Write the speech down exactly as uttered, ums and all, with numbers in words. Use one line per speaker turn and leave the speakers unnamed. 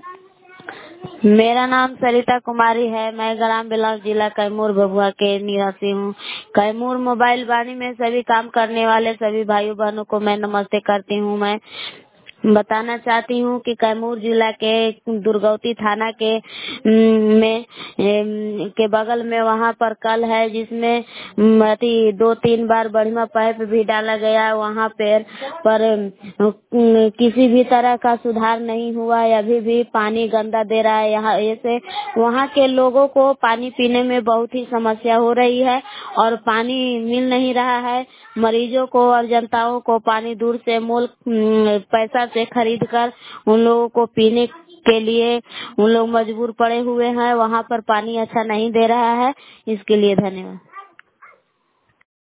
मेरा नाम सरिता कुमारी है। मैं ग्राम बिलास जिला कैमूर भभुआ के निवासी हूँ। कैमूर मोबाइल वाणी में सभी काम करने वाले सभी भाइयों बहनों को मैं नमस्ते करती हूँ। मैं बताना चाहती हूँ कि कैमूर जिला के दुर्गौती थाना के अम, में अम, के बगल में वहाँ पर कल है, जिसमें अम, अति दो तीन बार बढ़िया पाइप भी डाला गया। वहाँ पर पर अम, किसी भी तरह का सुधार नहीं हुआ है। अभी भी पानी गंदा दे रहा है। यहाँ ऐसे वहाँ के लोगों को पानी पीने में बहुत ही समस्या हो रही है और पानी मिल नहीं रहा है। मरीजों को और जनताओं को पानी दूर से मूल अम, पैसा से खरीद कर उन लोगों को पीने के लिए उन लोग मजबूर पड़े हुए हैं। वहाँ पर पानी अच्छा नहीं दे रहा है। इसके लिए धन्यवाद।